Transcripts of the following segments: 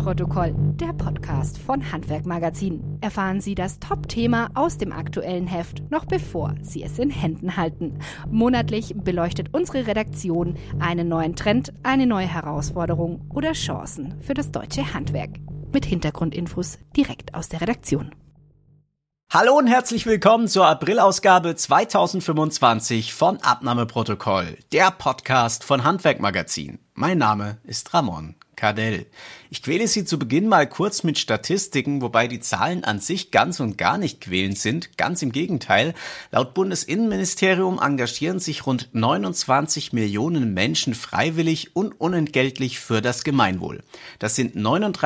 Abnahmeprotokoll, der Podcast von Handwerk Magazin. Erfahren Sie das Top-Thema aus dem aktuellen Heft, noch bevor Sie es in Händen halten. Monatlich beleuchtet unsere Redaktion einen neuen Trend, eine neue Herausforderung oder Chancen für das deutsche Handwerk. Mit Hintergrundinfos direkt aus der Redaktion. Hallo und herzlich willkommen zur Aprilausgabe 2025 von Abnahmeprotokoll, der Podcast von Handwerk Magazin. Mein Name ist Ramon Kardell. Ich quäle Sie zu Beginn mal kurz mit Statistiken, wobei die Zahlen an sich ganz und gar nicht quälend sind. Ganz im Gegenteil. Laut Bundesinnenministerium engagieren sich rund 29 Millionen Menschen freiwillig und unentgeltlich für das Gemeinwohl. Das sind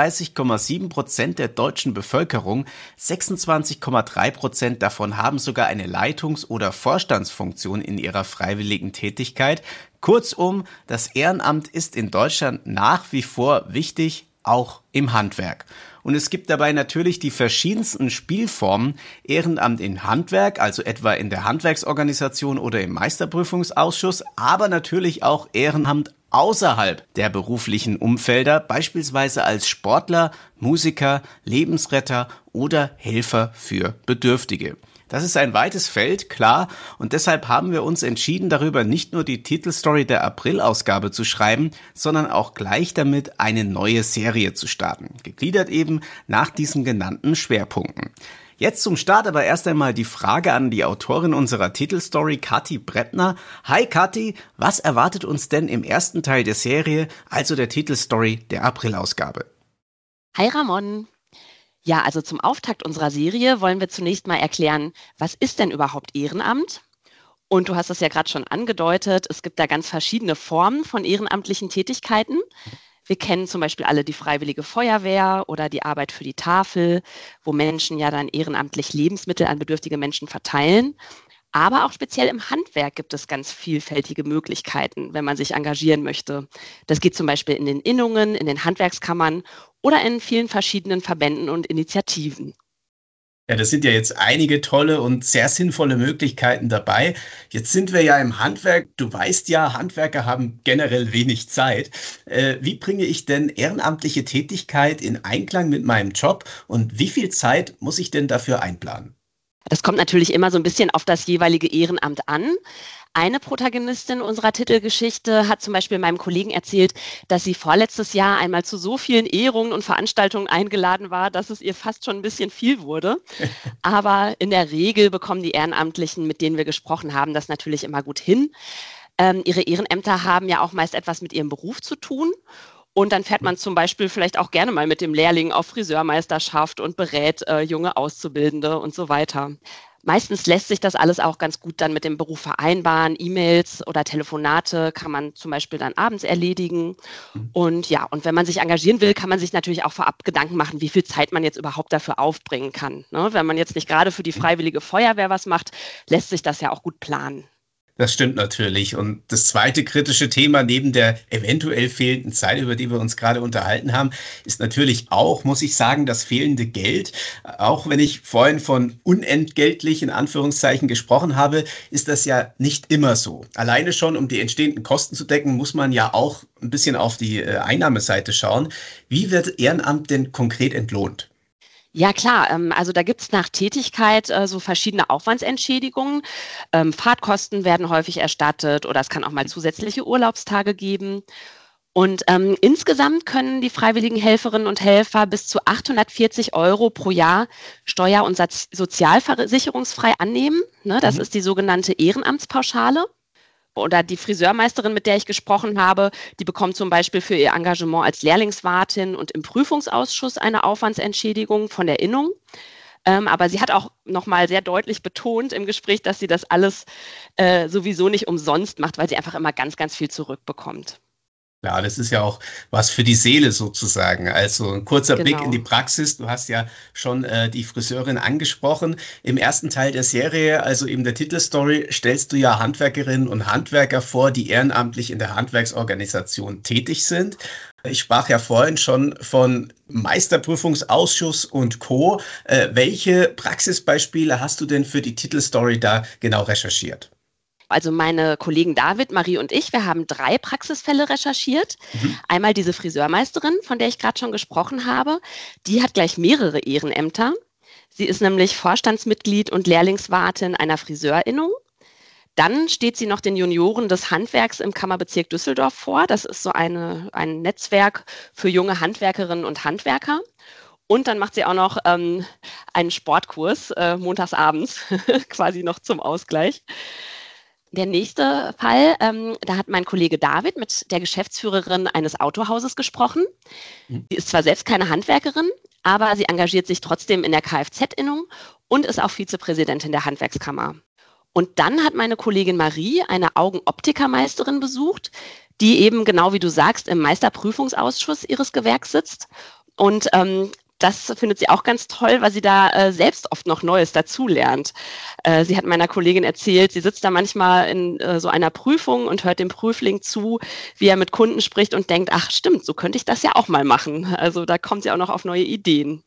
39,7% der deutschen Bevölkerung. 26,3% davon haben sogar eine Leitungs- oder Vorstandsfunktion in ihrer freiwilligen Tätigkeit. Kurzum, das Ehrenamt ist in Deutschland nach wie vor wichtig, auch im Handwerk. Und es gibt dabei natürlich die verschiedensten Spielformen. Ehrenamt im Handwerk, also etwa in der Handwerksorganisation oder im Meisterprüfungsausschuss, aber natürlich auch Ehrenamt außerhalb der beruflichen Umfelder, beispielsweise als Sportler, Musiker, Lebensretter oder Helfer für Bedürftige. Das ist ein weites Feld, klar, und deshalb haben wir uns entschieden, darüber nicht nur die Titelstory der Aprilausgabe zu schreiben, sondern auch gleich damit eine neue Serie zu starten, gegliedert eben nach diesen genannten Schwerpunkten. Jetzt zum Start aber erst einmal die Frage an die Autorin unserer Titelstory, Kathi Brettner. Hi Kathi, was erwartet uns denn im ersten Teil der Serie, also der Titelstory der Aprilausgabe? Hi Ramon. Ja, also zum Auftakt unserer Serie wollen wir zunächst mal erklären, was ist denn überhaupt Ehrenamt? Und du hast es ja gerade schon angedeutet, es gibt da ganz verschiedene Formen von ehrenamtlichen Tätigkeiten. Wir kennen zum Beispiel alle die Freiwillige Feuerwehr oder die Arbeit für die Tafel, wo Menschen ja dann ehrenamtlich Lebensmittel an bedürftige Menschen verteilen. Aber auch speziell im Handwerk gibt es ganz vielfältige Möglichkeiten, wenn man sich engagieren möchte. Das geht zum Beispiel in den Innungen, in den Handwerkskammern oder in vielen verschiedenen Verbänden und Initiativen. Ja, das sind ja jetzt einige tolle und sehr sinnvolle Möglichkeiten dabei. Jetzt sind wir ja im Handwerk. Du weißt ja, Handwerker haben generell wenig Zeit. Wie bringe ich denn ehrenamtliche Tätigkeit in Einklang mit meinem Job und wie viel Zeit muss ich denn dafür einplanen? Das kommt natürlich immer so ein bisschen auf das jeweilige Ehrenamt an. Eine Protagonistin unserer Titelgeschichte hat zum Beispiel meinem Kollegen erzählt, dass sie vorletztes Jahr einmal zu so vielen Ehrungen und Veranstaltungen eingeladen war, dass es ihr fast schon ein bisschen viel wurde. Aber in der Regel bekommen die Ehrenamtlichen, mit denen wir gesprochen haben, das natürlich immer gut hin. Ihre Ehrenämter haben ja auch meist etwas mit ihrem Beruf zu tun. Und dann fährt man zum Beispiel vielleicht auch gerne mal mit dem Lehrling auf Friseurmeisterschaft und berät junge Auszubildende und so weiter. Meistens lässt sich das alles auch ganz gut dann mit dem Beruf vereinbaren. E-Mails oder Telefonate kann man zum Beispiel dann abends erledigen. Und ja, und wenn man sich engagieren will, kann man sich natürlich auch vorab Gedanken machen, wie viel Zeit man jetzt überhaupt dafür aufbringen kann. Ne? Wenn man jetzt nicht gerade für die Freiwillige Feuerwehr was macht, lässt sich das ja auch gut planen. Das stimmt natürlich. Und das zweite kritische Thema neben der eventuell fehlenden Zeit, über die wir uns gerade unterhalten haben, ist natürlich auch, muss ich sagen, das fehlende Geld. Auch wenn ich vorhin von unentgeltlich in Anführungszeichen gesprochen habe, ist das ja nicht immer so. Alleine schon, um die entstehenden Kosten zu decken, muss man ja auch ein bisschen auf die Einnahmeseite schauen. Wie wird Ehrenamt denn konkret entlohnt? Ja klar, also da gibt es nach Tätigkeit so verschiedene Aufwandsentschädigungen. Fahrtkosten werden häufig erstattet oder es kann auch mal zusätzliche Urlaubstage geben. Und insgesamt können die freiwilligen Helferinnen und Helfer bis zu 840 € pro Jahr steuer- und sozialversicherungsfrei annehmen. Ne, das ist die sogenannte Ehrenamtspauschale. Oder die Friseurmeisterin, mit der ich gesprochen habe, die bekommt zum Beispiel für ihr Engagement als Lehrlingswartin und im Prüfungsausschuss eine Aufwandsentschädigung von der Innung. Aber sie hat auch nochmal sehr deutlich betont im Gespräch, dass sie das alles sowieso nicht umsonst macht, weil sie einfach immer ganz, ganz viel zurückbekommt. Ja, das ist ja auch was für die Seele sozusagen. Also ein kurzer Blick in Genau. die Praxis. Du hast ja schon die Friseurin angesprochen. Im ersten Teil der Serie, also eben der Titelstory, stellst du ja Handwerkerinnen und Handwerker vor, die ehrenamtlich in der Handwerksorganisation tätig sind. Ich sprach ja vorhin schon von Meisterprüfungsausschuss und Co. Welche Praxisbeispiele hast du denn für die Titelstory da genau recherchiert? Also meine Kollegen David, Marie und ich, wir haben 3 Praxisfälle recherchiert. Einmal diese Friseurmeisterin, von der ich gerade schon gesprochen habe. Die hat gleich mehrere Ehrenämter. Sie ist nämlich Vorstandsmitglied und Lehrlingswartin einer Friseurinnung. Dann steht sie noch den Junioren des Handwerks im Kammerbezirk Düsseldorf vor. Das ist so ein Netzwerk für junge Handwerkerinnen und Handwerker. Und dann macht sie auch noch einen Sportkurs montags abends, quasi noch zum Ausgleich. Der nächste Fall, da hat mein Kollege David mit der Geschäftsführerin eines Autohauses gesprochen. Sie ist zwar selbst keine Handwerkerin, aber sie engagiert sich trotzdem in der Kfz-Innung und ist auch Vizepräsidentin der Handwerkskammer. Und dann hat meine Kollegin Marie eine Augenoptikermeisterin besucht, die eben, genau wie du sagst, im Meisterprüfungsausschuss ihres Gewerks sitzt. Und das findet sie auch ganz toll, weil sie da selbst oft noch Neues dazulernt. Sie hat meiner Kollegin erzählt, sie sitzt da manchmal in so einer Prüfung und hört dem Prüfling zu, wie er mit Kunden spricht und denkt, ach stimmt, so könnte ich das ja auch mal machen. Also da kommt sie auch noch auf neue Ideen.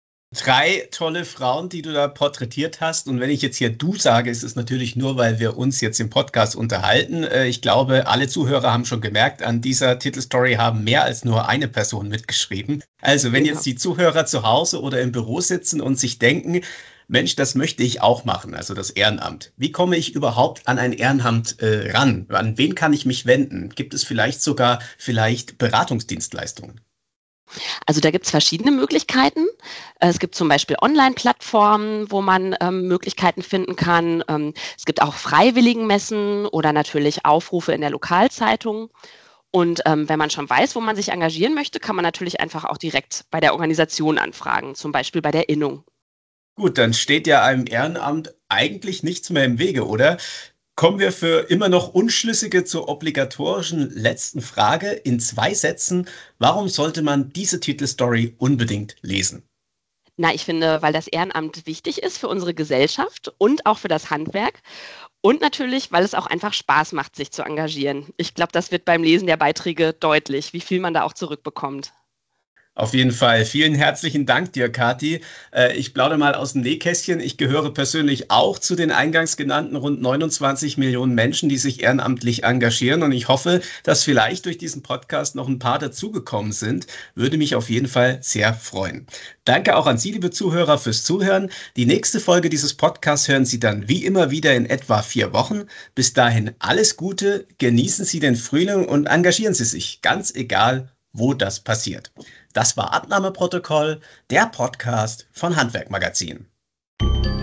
3 tolle Frauen, die du da porträtiert hast. Und wenn ich jetzt hier du sage, ist es natürlich nur, weil wir uns jetzt im Podcast unterhalten. Ich glaube, alle Zuhörer haben schon gemerkt, an dieser Titelstory haben mehr als nur eine Person mitgeschrieben. Also wenn jetzt die Zuhörer zu Hause oder im Büro sitzen und sich denken, Mensch, das möchte ich auch machen, also das Ehrenamt. Wie komme ich überhaupt an ein Ehrenamt ran? An wen kann ich mich wenden? Gibt es vielleicht sogar Beratungsdienstleistungen? Also da gibt es verschiedene Möglichkeiten. Es gibt zum Beispiel Online-Plattformen, wo man Möglichkeiten finden kann. Es gibt auch Freiwilligenmessen oder natürlich Aufrufe in der Lokalzeitung. Und wenn man schon weiß, wo man sich engagieren möchte, kann man natürlich einfach auch direkt bei der Organisation anfragen, zum Beispiel bei der Innung. Gut, dann steht ja einem Ehrenamt eigentlich nichts mehr im Wege, oder? Kommen wir für immer noch Unschlüssige zur obligatorischen letzten Frage in 2 Sätzen. Warum sollte man diese Titelstory unbedingt lesen? Na, ich finde, weil das Ehrenamt wichtig ist für unsere Gesellschaft und auch für das Handwerk. Und natürlich, weil es auch einfach Spaß macht, sich zu engagieren. Ich glaube, das wird beim Lesen der Beiträge deutlich, wie viel man da auch zurückbekommt. Auf jeden Fall. Vielen herzlichen Dank dir, Kathi. Ich plaudere mal aus dem Nähkästchen. Ich gehöre persönlich auch zu den eingangs genannten rund 29 Millionen Menschen, die sich ehrenamtlich engagieren. Und ich hoffe, dass vielleicht durch diesen Podcast noch ein paar dazugekommen sind. Würde mich auf jeden Fall sehr freuen. Danke auch an Sie, liebe Zuhörer, fürs Zuhören. Die nächste Folge dieses Podcasts hören Sie dann wie immer wieder in etwa 4 Wochen. Bis dahin alles Gute, genießen Sie den Frühling und engagieren Sie sich, ganz egal, wo das passiert. Das war Abnahmeprotokoll, der Podcast von Handwerk Magazin.